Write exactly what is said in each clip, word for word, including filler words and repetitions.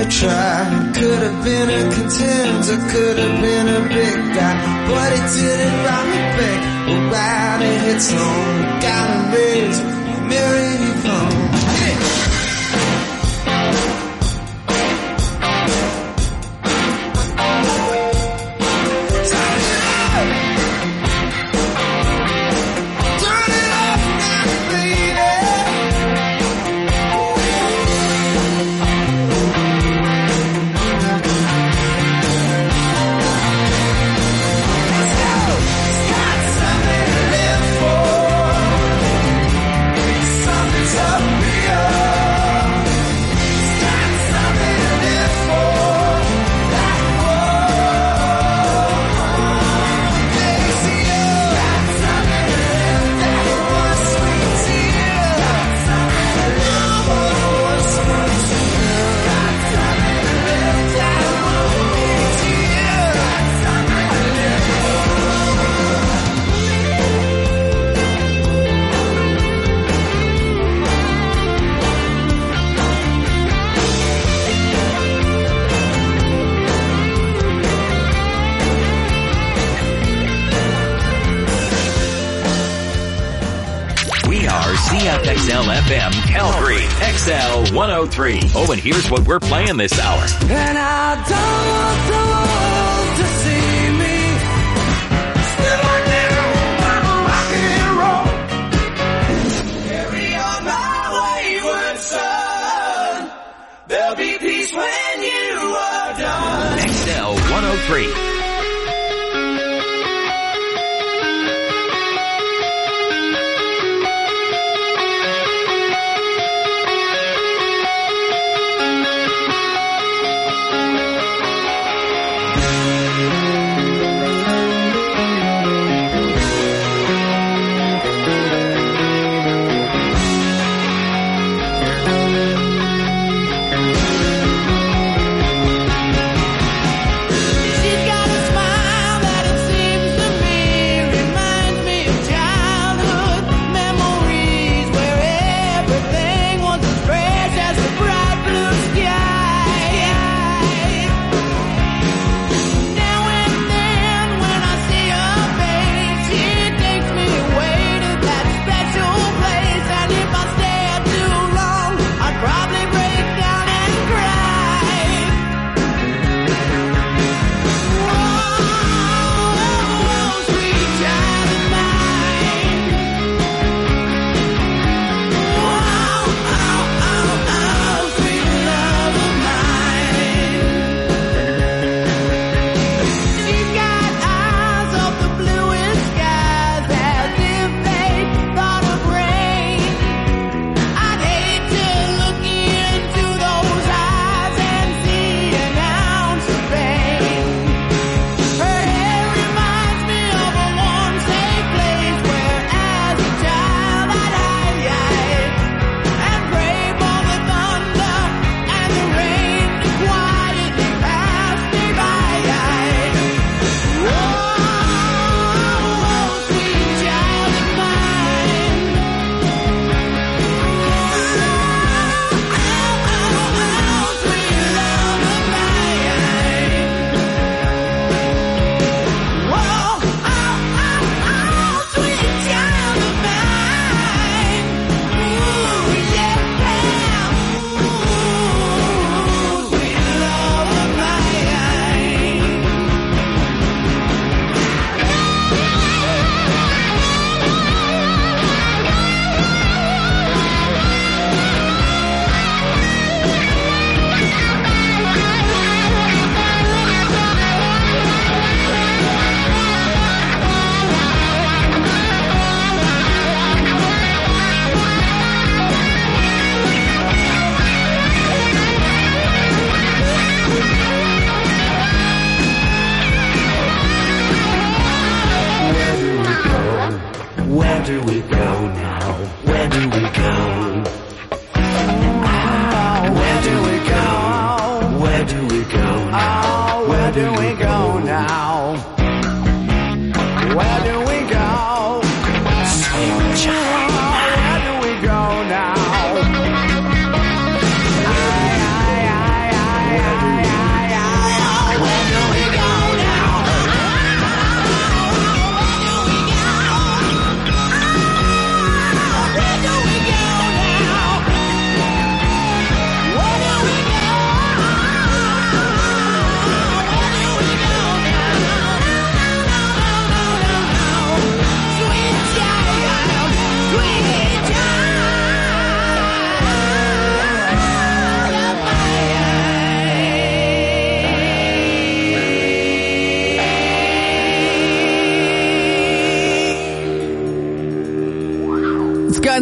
a try. Could have been a contender, could have been a big guy, but it didn't rock me back. Without a hit song, gotta raise Mary Yvonne. X L F M Calgary, X L one oh three. Oh, and here's what we're playing this hour. And I don't want the world to see me. Still I do, I'm rock and roll. Carry on my wayward son. There'll be peace when you are done. X L one oh three.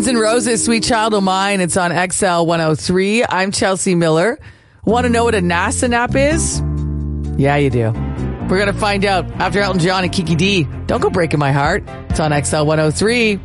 N' Roses, Sweet Child O' Mine. It's on X L one oh three. I'm Chelsea Miller. Want to know what a NASA nap is? Yeah, you do. We're going to find out after Elton John and Kiki D. Don't go breaking my heart. It's on X L one oh three.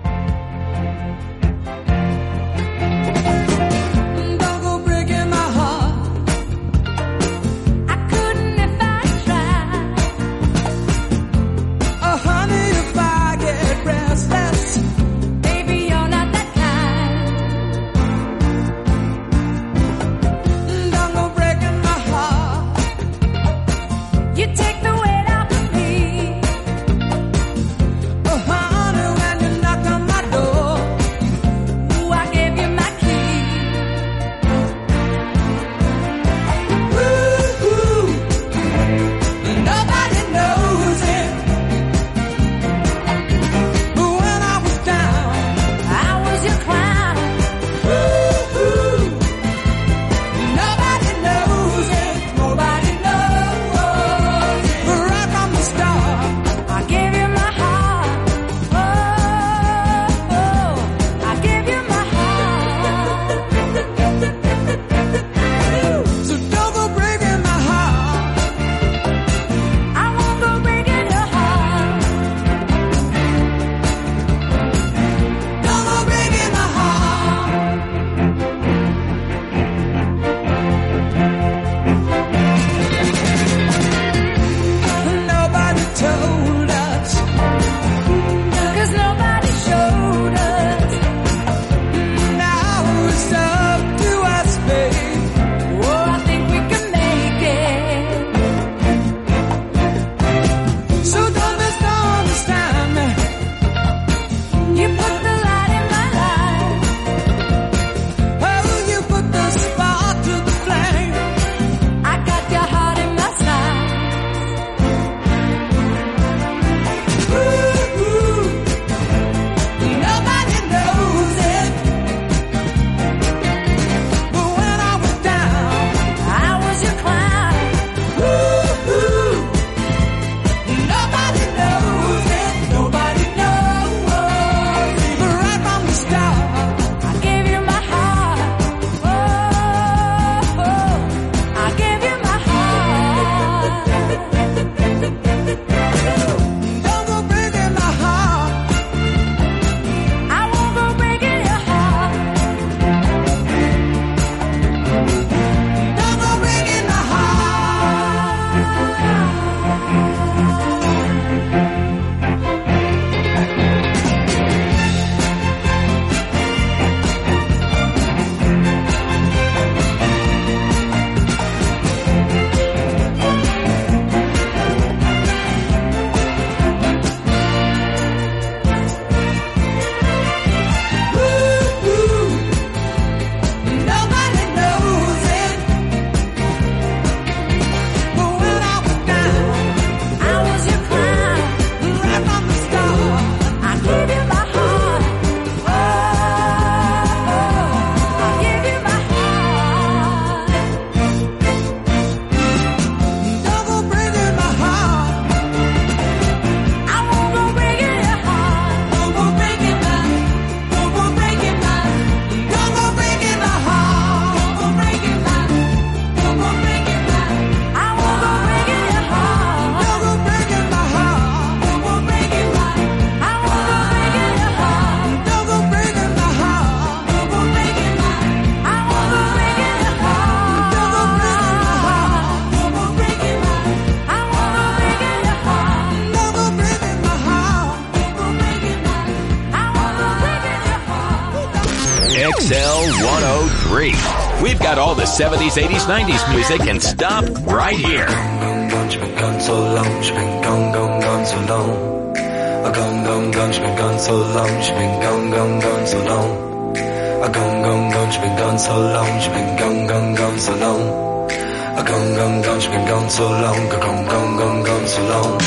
X L one oh three. We've got all the seventies, eighties, nineties music and stop right here. She's been gone so long, she's been gone, gone, gone so long. A gone, gone, gone, she's been gone so long, she's been gone, gone, gone so long. A gone, gone, gone, she's been gone so long, she's been gone, gone, gone so long. A gone, gone, gone, she's been gone so long, gone, gone, gone, gone so long.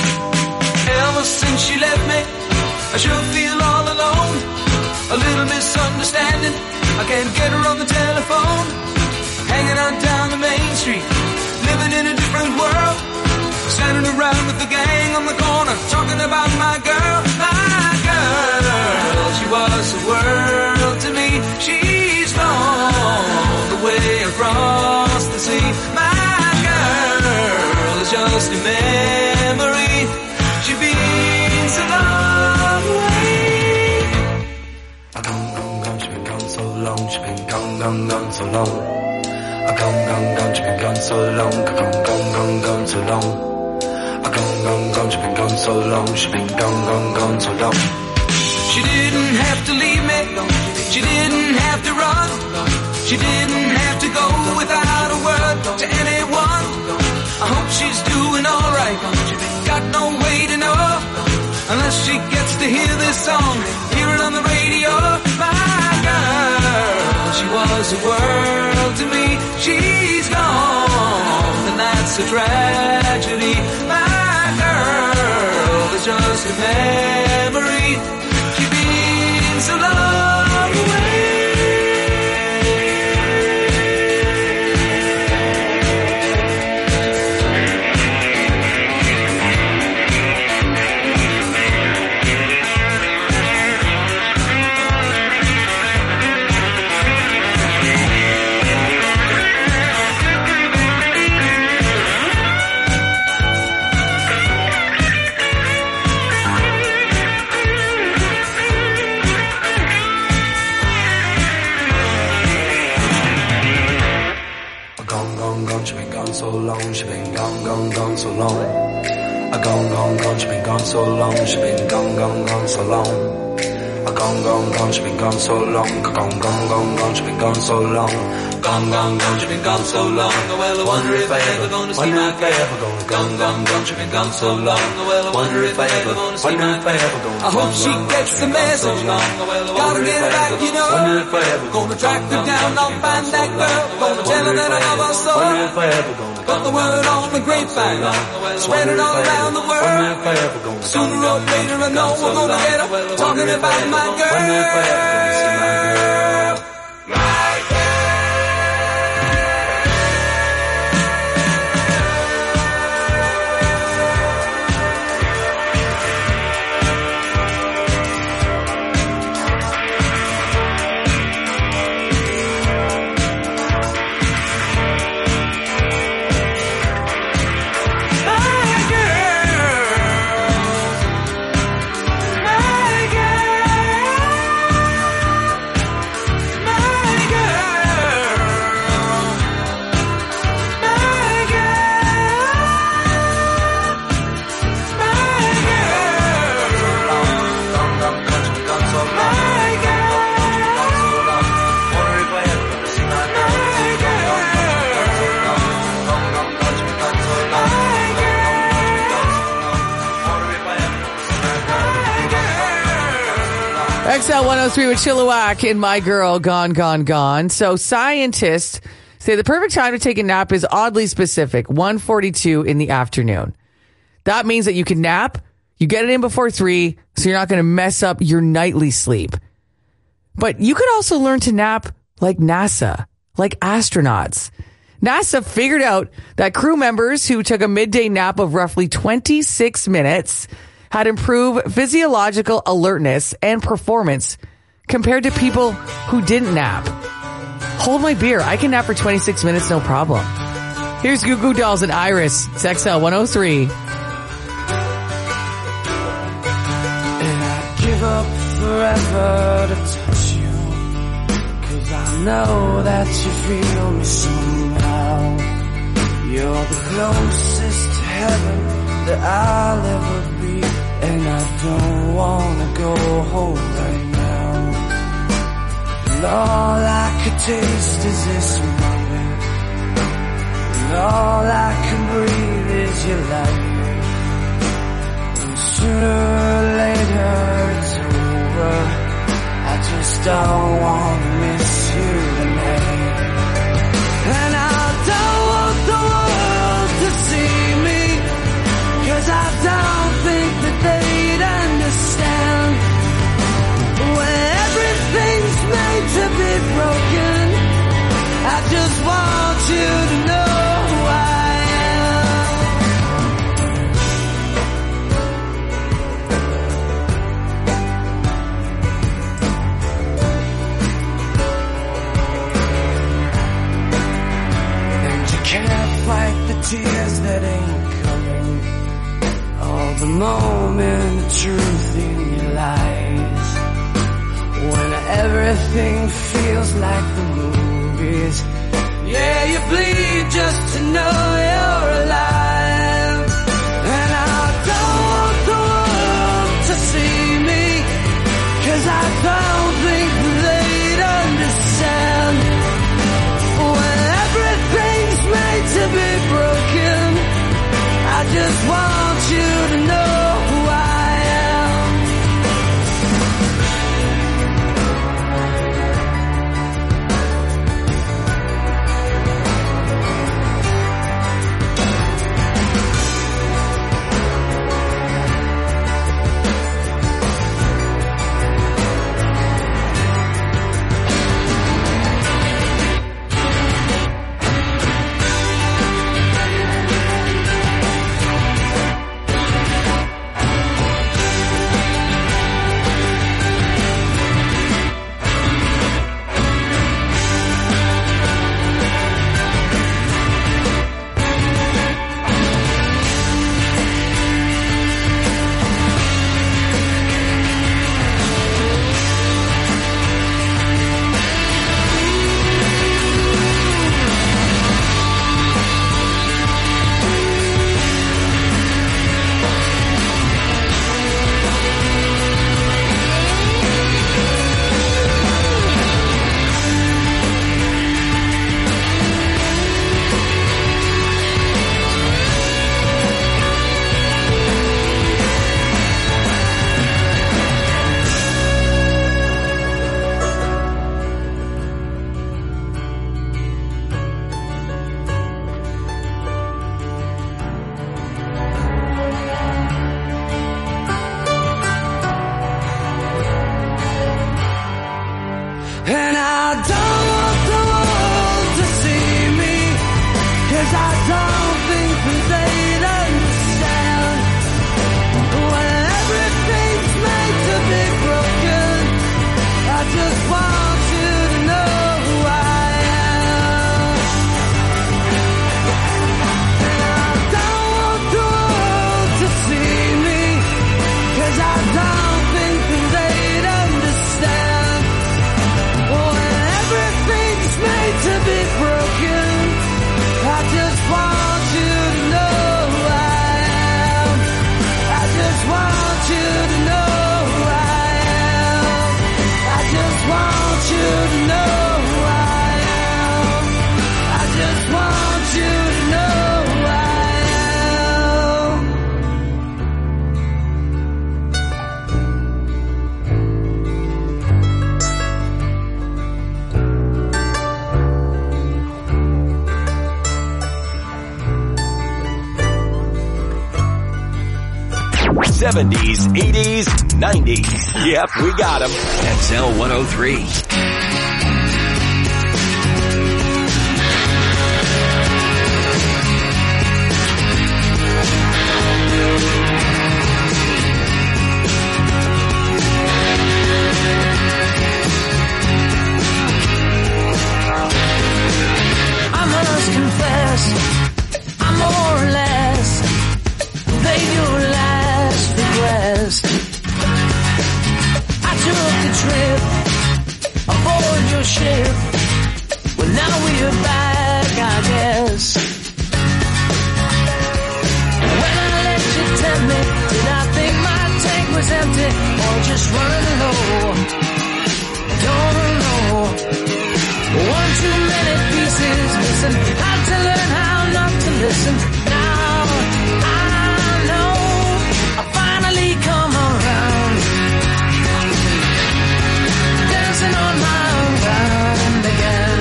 Ever since she left me, I sure feel all alone. A little misunderstanding, I can't get her on the telephone. Hanging on down the main street, living in a different world. Standing around with the gang on the corner, talking about my girl, my girl. She was the world. My girl is just a memory. She's been so long away. A gone, gone, gone, she's been gone so long. She's been gone, gone, gone so long. A gone, gone, gone, she's been gone so long. Gone, gone, gone, gone so long. A gone, gone, gone, she's been gone so long. She's been gone, gone, gone so long. She didn't have to leave me. She didn't have to run. She didn't have to go without a word to anyone. I hope she's doing alright. Got no way to know unless she gets to hear this song, hear it on the radio. My girl, she was a world to me. She's gone, and that's a tragedy. My girl is just a memory. She's been so long away. So long, she been gone, gone, gone so long. A gone, gone, gone, she been gone so long. She been gone, gone, gone so long. A gone, gone, gone, she been gone so long. Gone, gone, gone, gone, she been gone so long. Gone, gone, gone, she been gone so long. Well, I wonder if I ever gonna see my girl. Gone, gone, gone, she been gone so long. Well, I wonder if I ever gonna see my girl. I hope she gets the message. Gotta get her back, you know. Gonna track her down, I'll find that girl. Gonna tell her that I love her so. Got the word on the grapevine, spread it all around the world. Sooner or later I know we're gonna get her, talking about my girl. X L one oh three with Chilliwack in My Girl, Gone, Gone, Gone. So scientists say the perfect time to take a nap is oddly specific, one forty-two in the afternoon. That means that you can nap, you get it in before three, so you're not going to mess up your nightly sleep. But you could also learn to nap like NASA, like astronauts. NASA figured out that crew members who took a midday nap of roughly twenty-six minutes had improved physiological alertness and performance compared to people who didn't nap. Hold my beer. I can nap for twenty-six minutes, no problem. Here's Goo Goo Dolls and Iris. It's X L one oh three. And I'd give up forever to touch you, 'cause I know that you feel me somehow. You're the closest to heaven that I'll ever be, and I don't wanna go home right now. And all I could taste is this moment, and all I can breathe is your light. And sooner or later it's over, I just don't wanna miss you tonight. And I don't want the world to see me, 'cause I don't think that they'd understand. When everything's made to be broken, I just want you to know who I am. gotta fight the tears that ain't coming. All the moment the truth in your lies. When everything feels like the movies. Yeah, you bleed just to know you're alive. And I don't want the world to see me, 'cause I don't think they'd understand. When everything's made to be broken, I just want you to know who I am. And I don't want the world to see me, 'cause I don't think that they'd understand. When everything's made to be broken, I just want you to know who I am. And I don't want the world to see me, 'cause I don't think that they'd understand. When everything's made to be broken, I just want you to know who I am. I just want you to know who I am. I just want you to know who I am. I just want you to know who I am. seventies, eighties, nineties. Yep, we got them. X L one oh three. I must confess, I'm more or less paid your last request. I took a trip aboard your ship. Well, now we're back, I guess. When I let you tempt me, did I think my tank was empty or just running low? Don't know. One too many pieces missing. Had to learn how not to listen. Now I know I finally come around, dancing on my own ground again.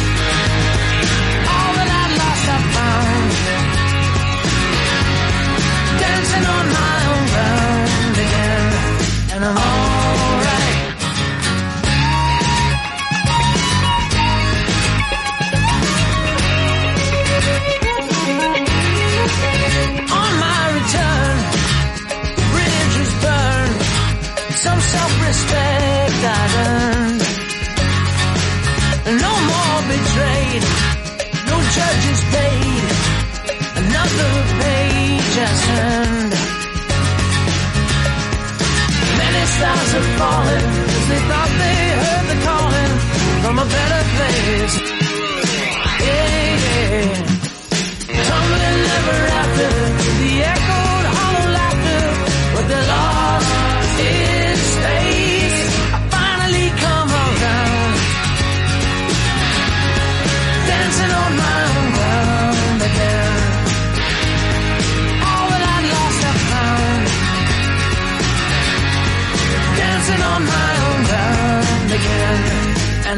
All that I lost I found, dancing on my own ground again. And I'm alright. On my return, the bridge is burned. Some self-respect I've earned. No more betrayed, no judges paid.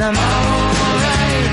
I'm alright.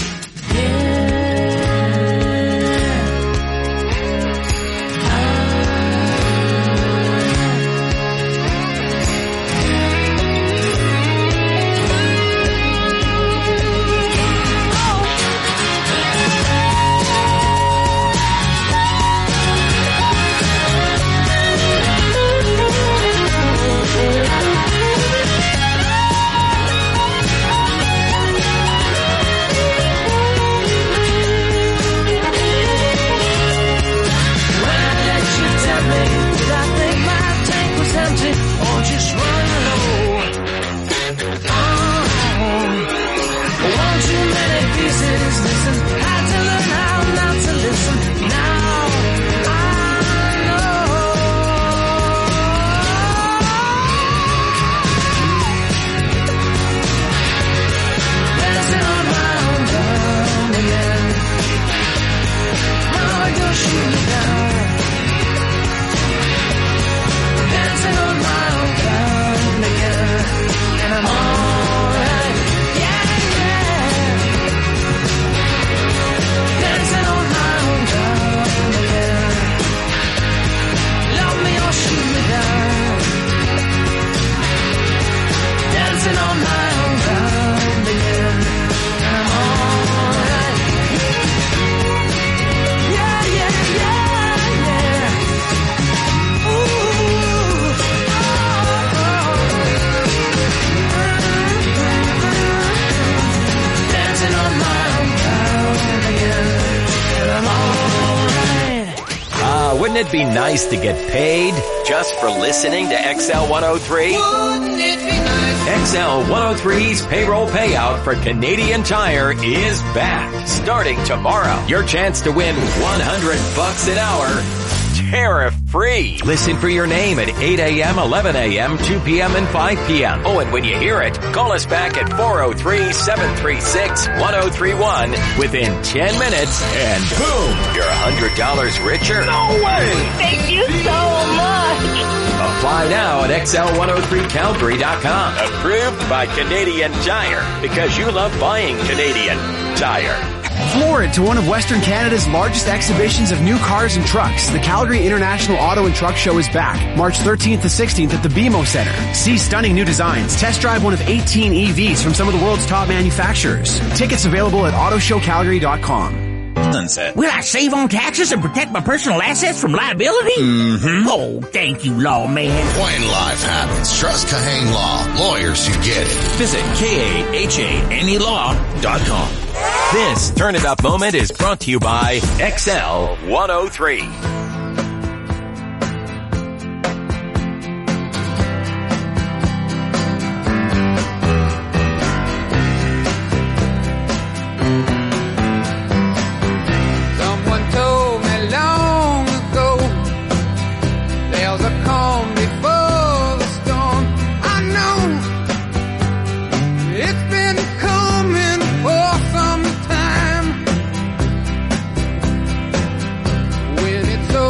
Wouldn't it be nice to get paid just for listening to X L one oh three? Wouldn't it be nice? X L one oh three's payroll payout for Canadian Tire is back. Starting tomorrow, your chance to win one hundred bucks an hour. Tariff-free. Listen for your name at eight a.m., eleven a.m., two p.m., and five p.m. Oh, and when you hear it, call us back at four oh three, seven three six, one oh three one within ten minutes, and boom, you're one hundred dollars richer. No way! Thank you so much. Apply now at X L one oh three Calgary dot com. Approved by Canadian Tire, because you love buying Canadian Tire. Forward to one of Western Canada's largest exhibitions of new cars and trucks. The Calgary International Auto and Truck Show is back, March thirteenth to sixteenth at the B M O Center. See stunning new designs. Test drive one of eighteen E Vs from some of the world's top manufacturers. Tickets available at auto show calgary dot com. Sunset. Will I save on taxes and protect my personal assets from liability? Mm-hmm. Oh, thank you, lawman. When life happens, trust Kahane Law. Lawyers who get it. Visit K A H A N E law dot com. This Turn It Up moment is brought to you by X L one oh three. Someone told me long ago there's a calm before the storm. I know it's been coming for some time. When it's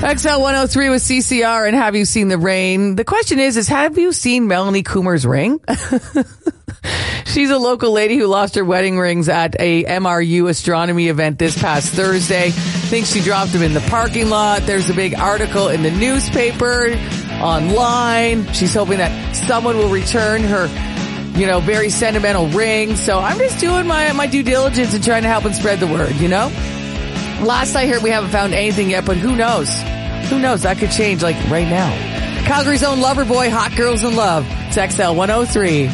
X L one oh three with C C R and Have You Seen the Rain? The question is, is have you seen Melanie Coomer's ring? She's a local lady who lost her wedding rings at a M R U astronomy event this past Thursday. Thinks she dropped them in the parking lot. There's a big article in the newspaper, online. She's hoping that someone will return her, you know, very sentimental ring. So I'm just doing my, my due diligence and trying to help and spread the word, you know? Last I heard, we haven't found anything yet, but who knows? Who knows? That could change, like, right now. Calgary's own Loverboy, Hot Girls in Love. It's X L one oh three.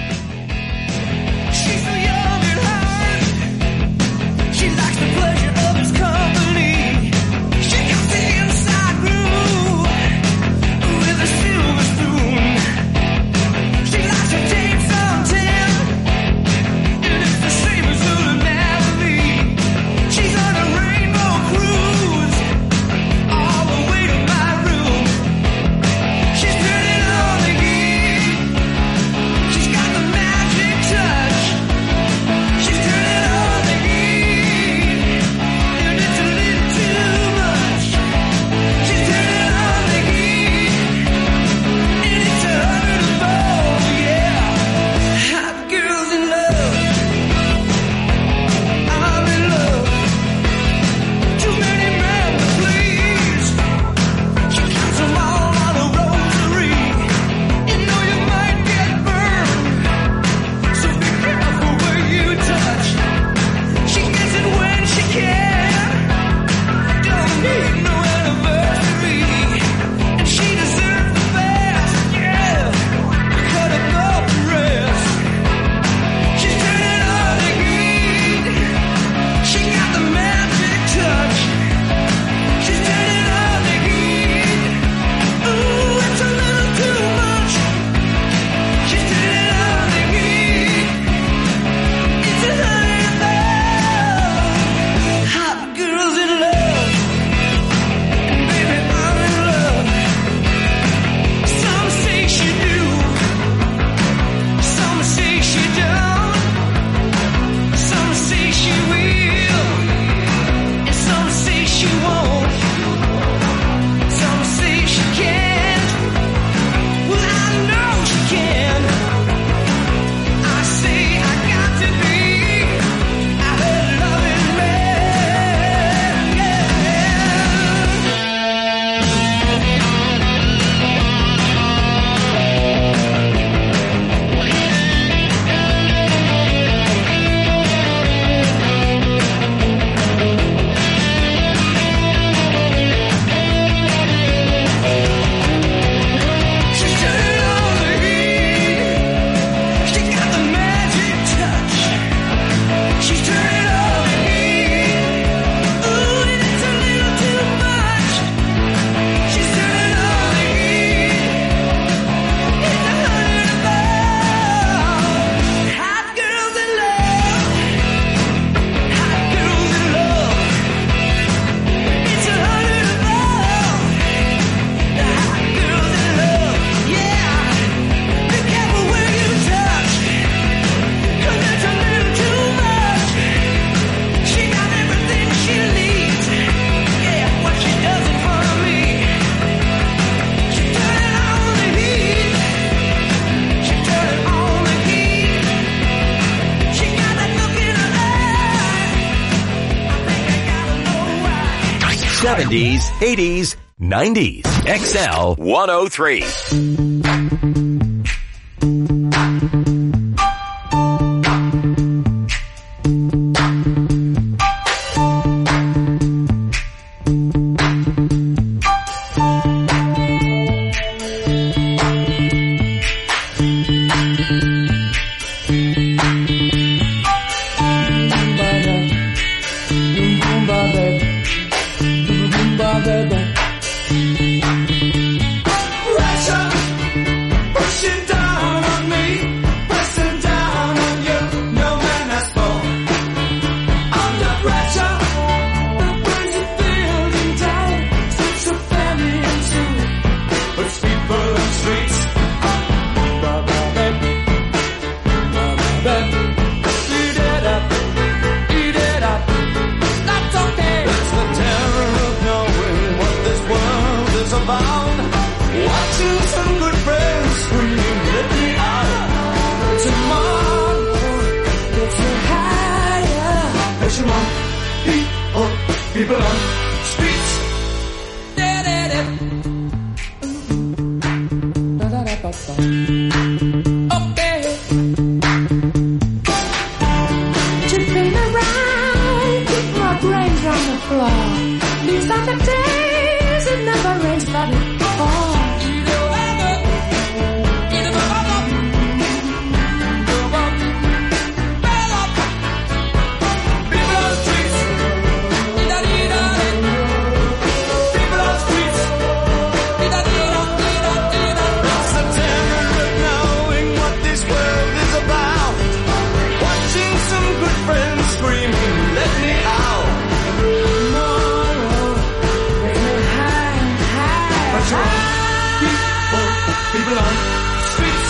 She's so young and hard. She likes the pleasure of his company. She got the inside groove with a silver spoon. She likes to dance on ten, and it's the same as ordinarily. She's on a rainbow cruise all the way to my room. She's turning on the heat. She's got the magic touch. She's turning on the heat, and it's a little too much. She's turning on the heat, and it's a hundred above, yeah. Hot girls in love. I'm in love. Too many men to please. She counts them all on a rosary. You know you might get burned, so be careful where you touch. She gets it when she can. Don't need no anniversary, and she deserves the best. Yeah, cut above the rest. She's turning on the heat. She got the magic touch. She's turning on the heat. Ooh, it's a little too much. She's turning on the heat. It's a hundred above. Hot girls in love. And baby, I'm in love. Some say she do. Some say she don't. Some say she will. And some say she won't. Some say she can't. Well, I know she can. I say I got to be. I heard loving man. Yeah. She's turning on the heat. She got the magic touch. She's turning on the heat. Ooh, and it's a little too much. She's turning on the heat. It's a hundred above. Hot girls in love. Hot girls in love. It's a hundred above. The hot girls in love. Yeah. Be careful where you touch, 'cause it's a little too much. She got everything she needs. Yeah, what she does in front of me. She turning on the heat. She turning on the heat. She got that look in her eye. I think I gotta know why. seventies, eighties, nineties. X L one oh three. Russia, some more people, people on streets. Okay. Chipping around, keep my brains on the floor. These are the days it never rains, but it falls. People on streets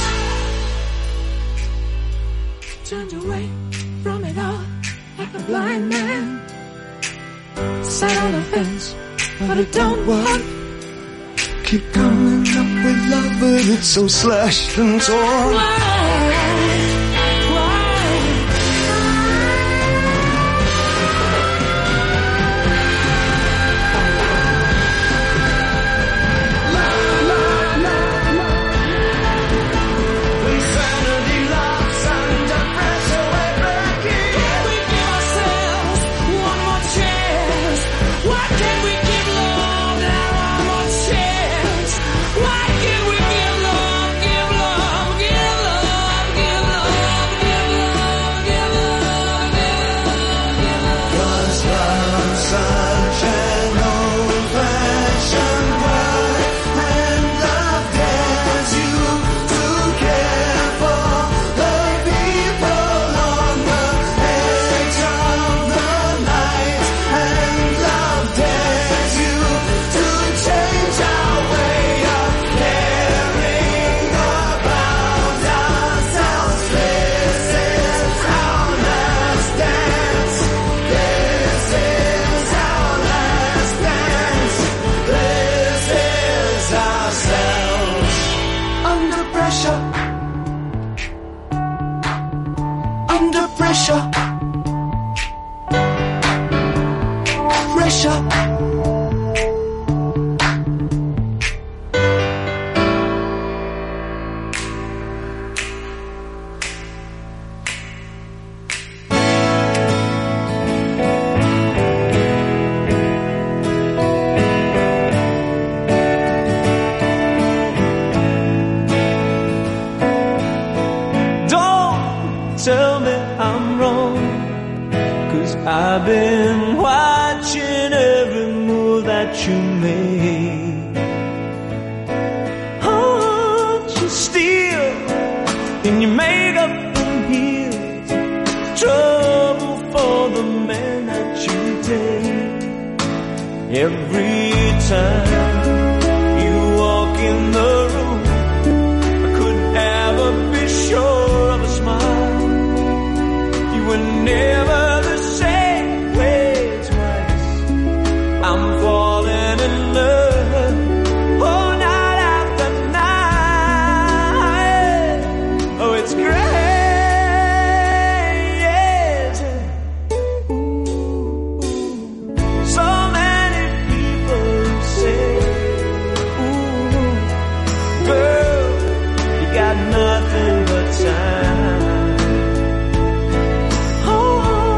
turned away from it all like a blind man. Sat on the fence, but it don't work. Keep coming up with love, but it's so slashed and torn. Why? Pressure, pressure. Tell me I'm wrong, 'cause I've been watching every move that you made. Aren't you still in your makeup and heels? Trouble for the man that you take. Every time you walk in the room, I couldn't ever be sure of a smile. Never the same way twice. I'm falling in love, oh, night after night. Oh, it's great, yes. So many people say, ooh, girl, you got nothing but time. Oh,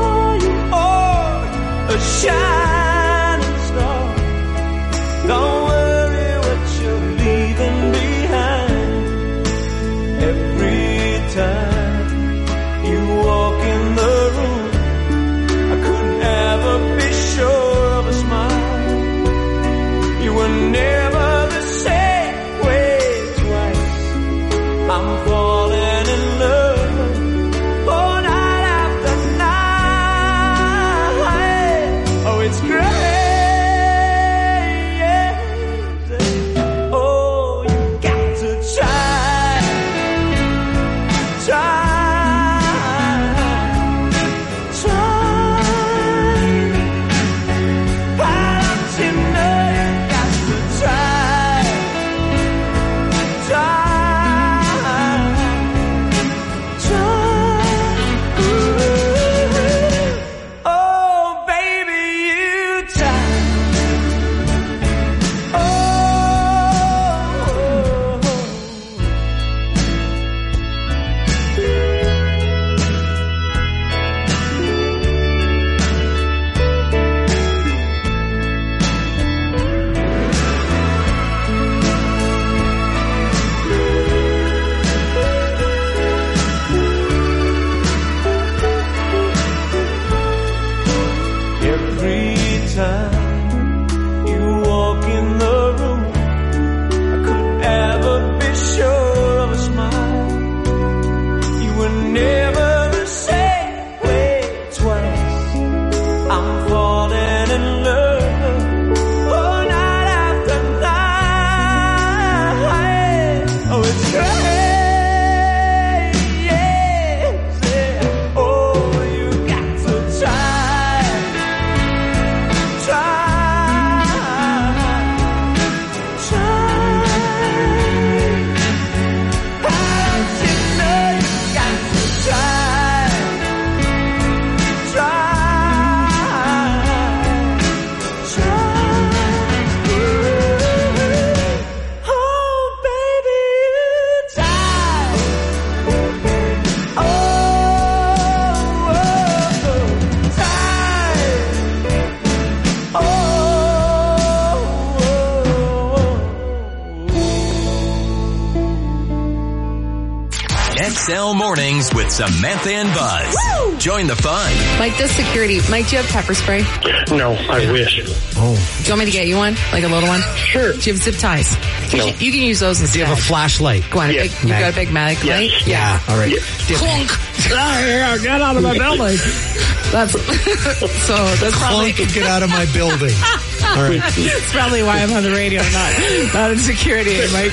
X L Mornings with Samantha and Buzz. Woo! Join the fun. Mike, the security. Mike, do you have pepper spray? No, I wish. Oh. Do you want me to get you one? Like a little one? Sure. Do you have zip ties? No. You, you can use those instead. Do you have a flashlight? Go on. Yes. Big, you've got a big mag Yes. light? Yeah. All right. Clunk. Ah, get out of my building. That's so. That's probably Clunk, get out of my building. All right. That's probably why I'm on the radio, not not in security, Mike.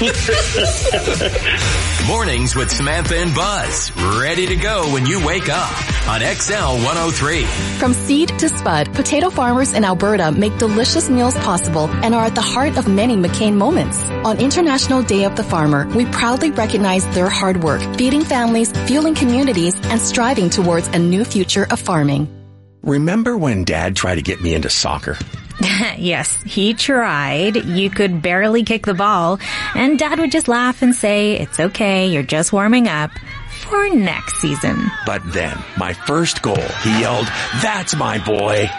Mornings with Samantha and Buzz. Ready to go when you wake up on X L one oh three. From seed to spud, potato farmers in Alberta make delicious meals possible and are at the heart of many McCain moments. On International Day of the Farmer, we proudly recognize their hard work, feeding families, fueling communities, and striving towards a new future of farming. Remember when Dad tried to get me into soccer? Yes, he tried. You could barely kick the ball, and Dad would just laugh and say, "It's okay, you're just warming up for next season." But then, my first goal, he yelled, "That's my boy!"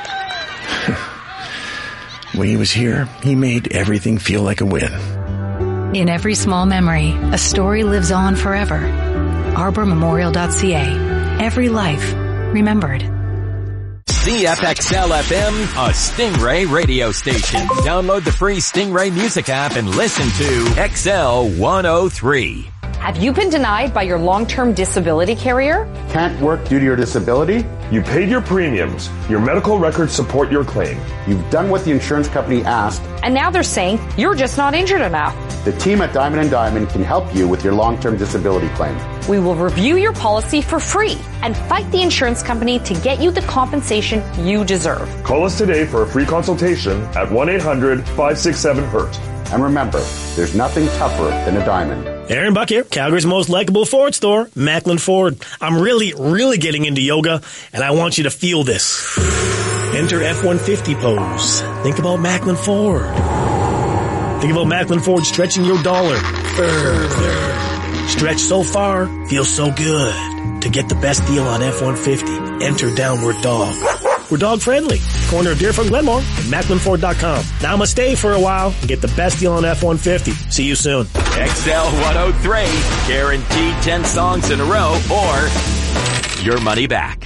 When he was here, he made everything feel like a win. In every small memory, a story lives on forever. arbor memorial dot c a. Every life remembered. C F X L F M, a Stingray radio station. Download the free Stingray music app and listen to X L one oh three. Have you been denied by your long-term disability carrier? Can't work due to your disability? You paid your premiums. Your medical records support your claim. You've done what the insurance company asked. And now they're saying you're just not injured enough. The team at Diamond and Diamond can help you with your long-term disability claim. We will review your policy for free and fight the insurance company to get you the compensation you deserve. Call us today for a free consultation at one eight hundred five six seven hurt. And remember, there's nothing tougher than a diamond. Aaron Buck here, Calgary's most likable Ford store, Macklin Ford. I'm really, really getting into yoga, and I want you to feel this. Enter F one fifty pose. Think about Macklin Ford. Think about Macklin Ford stretching your dollar further. Stretch so far, feel so good. To get the best deal on F one fifty, enter Downward Dog. We're dog friendly. Corner of Deerfoot and Glenmore at Macklin Ford dot com. Now must stay for a while and get the best deal on F one fifty. See you soon. X L one oh three. Guaranteed ten songs in a row or your money back.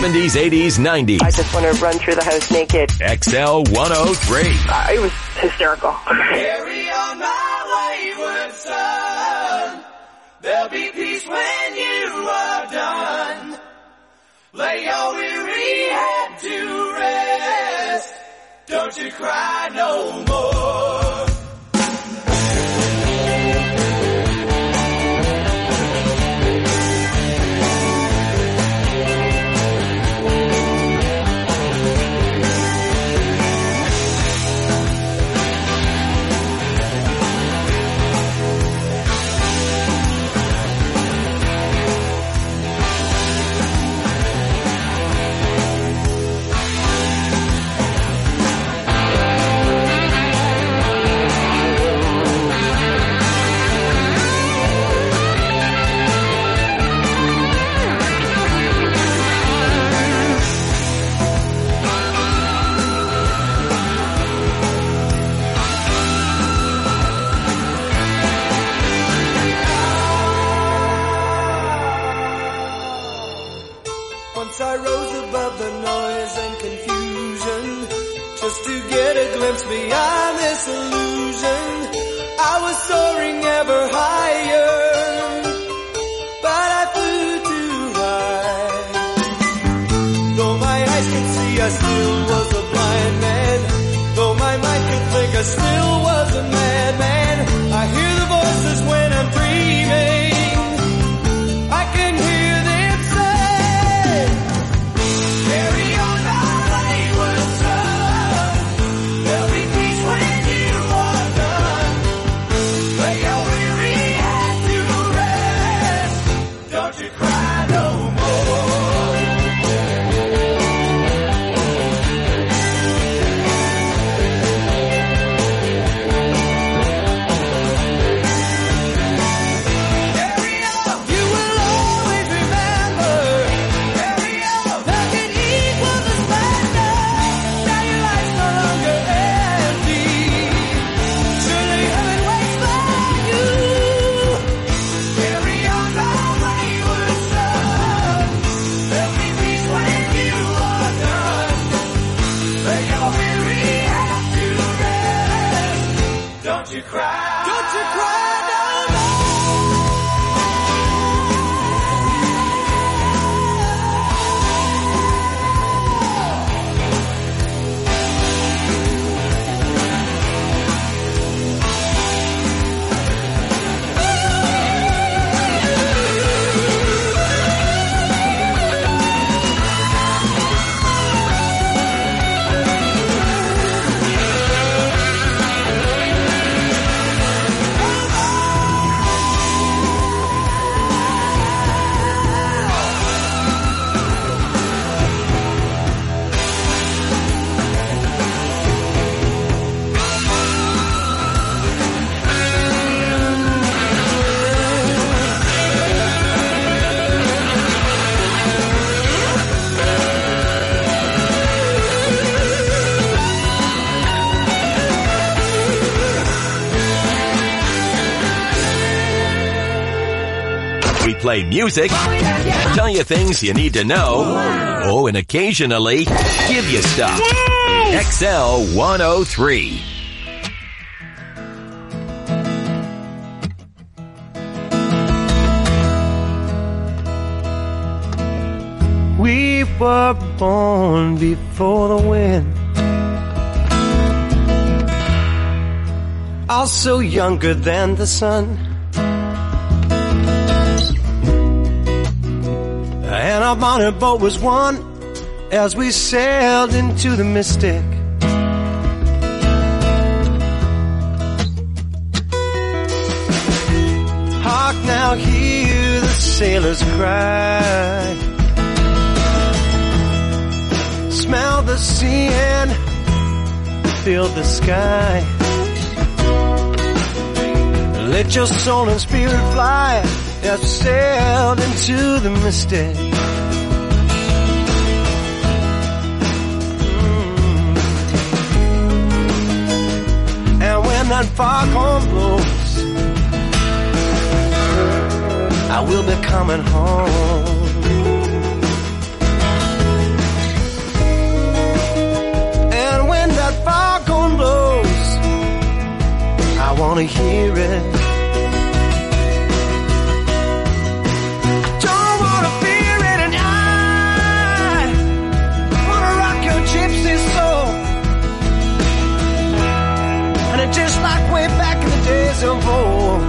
seventies, eighties, nineties. I just want to run through the house naked. X L one oh three. Uh, it was hysterical. Carry on my wayward son. There'll be peace when you are done. Lay your weary head to rest. Don't you cry no more. Once I rose above the noise and confusion, just to get a glimpse beyond this illusion. I was soaring ever higher, but I flew too high. Though my eyes could see, I still was a blind man. Though my mind could think, I still was a madman. I hear the voices when I'm dreaming. I can hear them say, carry on my wayward son. There'll be peace when you are done. Lay your weary head to rest. Don't you cry no more. Don't you cry. Don't you cry no Play music, tell you things you need to know, oh, and occasionally give you stuff. X L one oh three. We were born before the wind, also younger than the sun. And our motorboat was one as we sailed into the mystic. Hark now, hear the sailors cry. Smell the sea and feel the sky. Let your soul and spirit fly as we sailed into the mystic. And when that foghorn blows, I will be coming home. wanna hear it. I don't wanna fear it, and I wanna rock your gypsy soul. And it's just like way back in the days of old.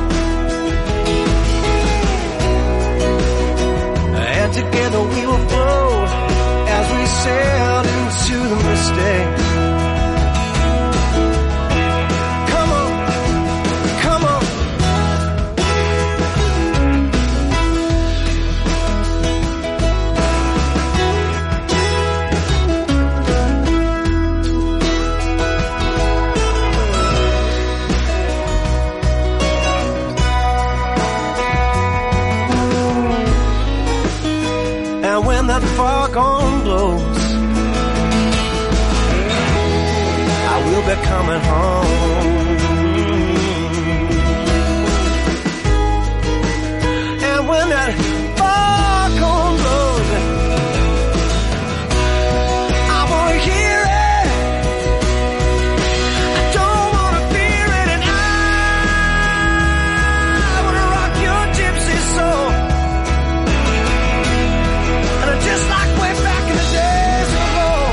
And together we will flow as we sail into the mistake. Come on, come on. And when that foghorn blows, I will be coming home. And when that foghorn blows, I wanna hear it. I don't wanna fear it, and I wanna rock your gypsy soul. And just like way back in the days of old.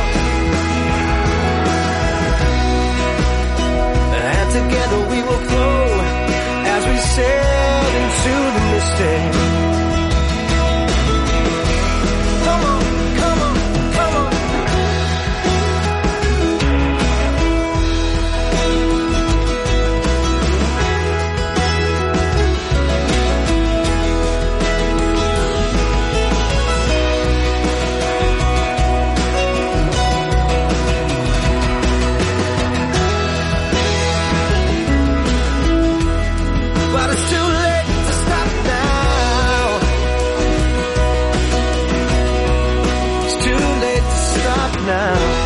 And together we will flow as we sail into the mistake. Come on, come on, come on. But it's too late to stop now. It's too late to stop now.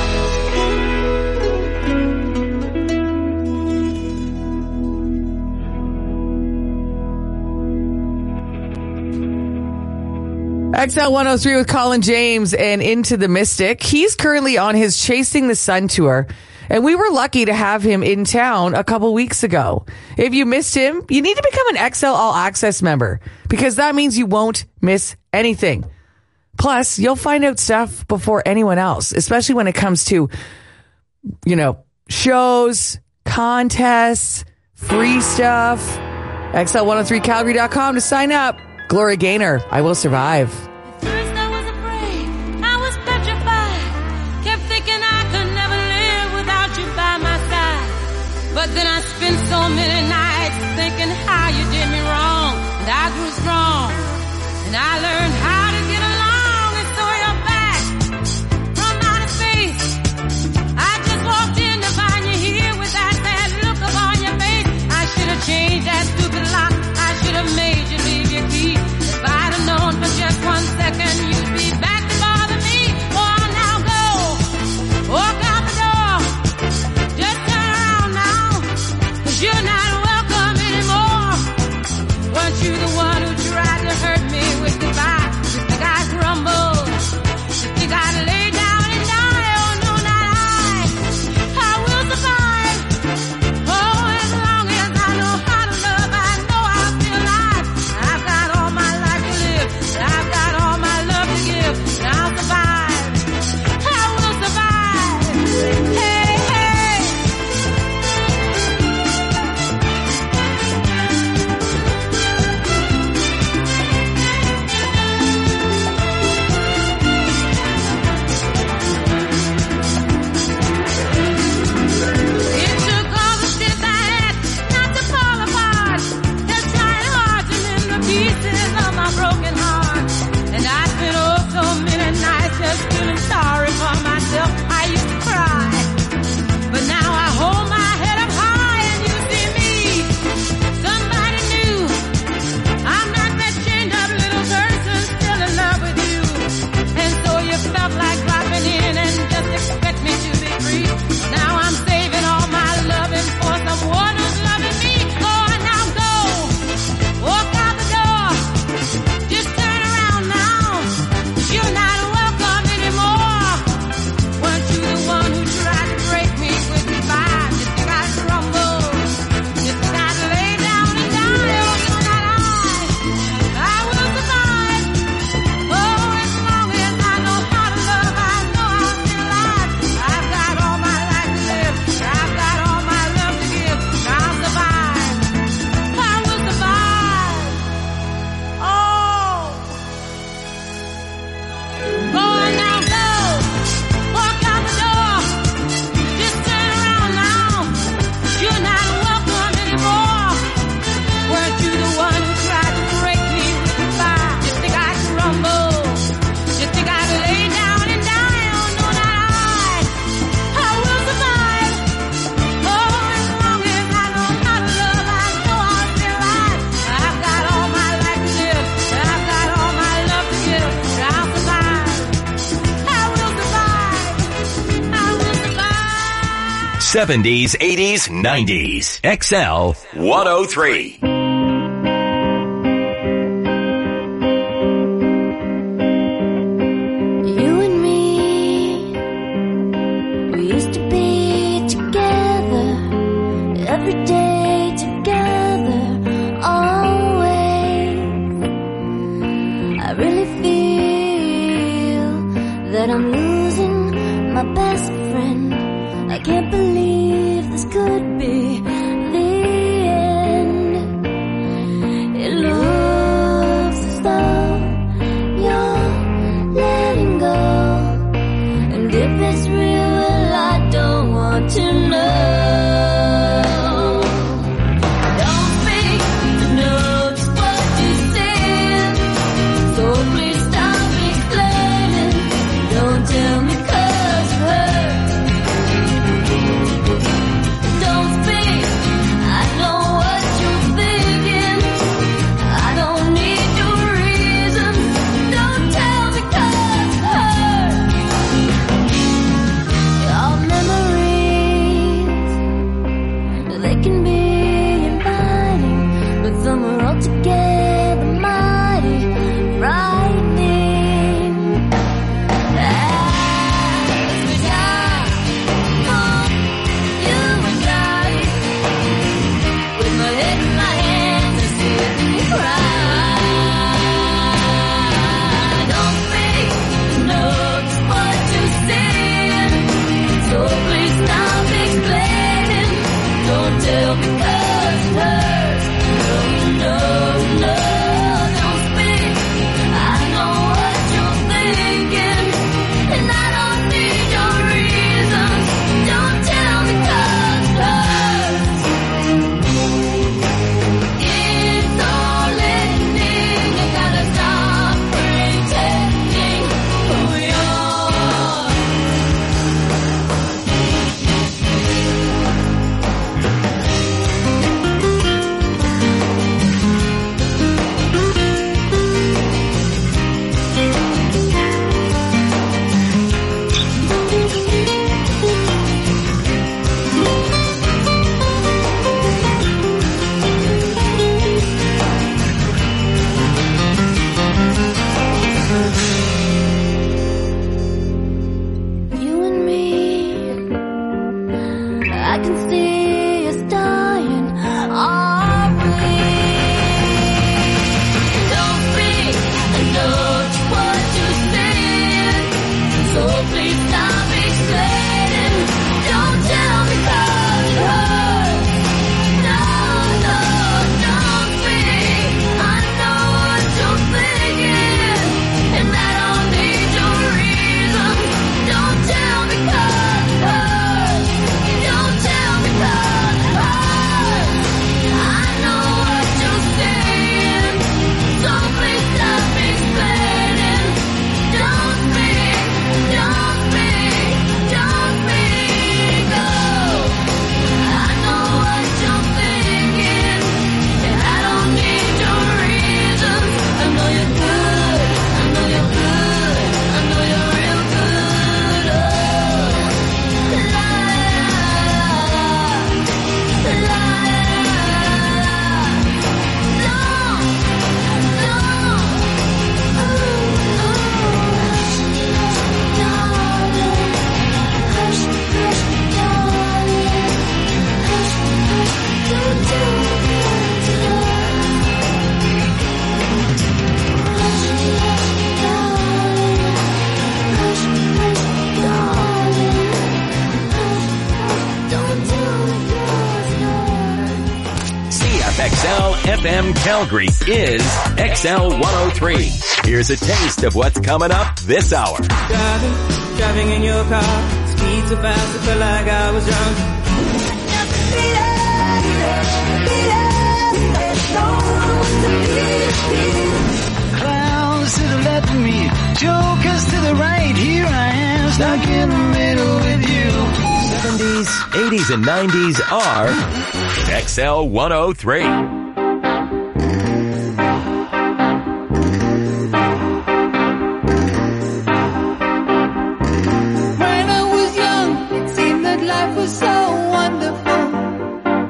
X L one oh three with Colin James and Into the Mystic. He's currently on his Chasing the Sun tour, and we were lucky to have him in town a couple weeks ago. If you missed him, you need to become an X L All Access member, because that means you won't miss anything. Plus, you'll find out stuff before anyone else, especially when it comes to, you know, shows, contests, free stuff. X L one oh three Calgary dot com to sign up. Gloria Gaynor, I Will Survive. First I was afraid, I was petrified. Kept thinking I could never live without you by my side. But then I spent so many nights thinking how you did me wrong. And I grew strong, and I learned how to get along. And so you're back from outer space. I just walked in to find you here with that sad look upon your face. I should have changed that stupid lock. I should have made you leave your key. If I'd have known for just one second you'd be back to bother me. Oh, now go, walk out the door. Just turn around now, 'cause you're not welcome anymore. Weren't you the one who tried to hurt me with goodbye? seventies, eighties, nineties. X L one oh three. X L F M Calgary is X L one oh three. Here's a taste of what's coming up this hour. Driving, driving in your car, speed so fast I felt like I was drunk. Clowns to the left of me, jokers to the right. Here I am, stuck in the middle with you. seventies, eighties, and nineties are X L one oh three.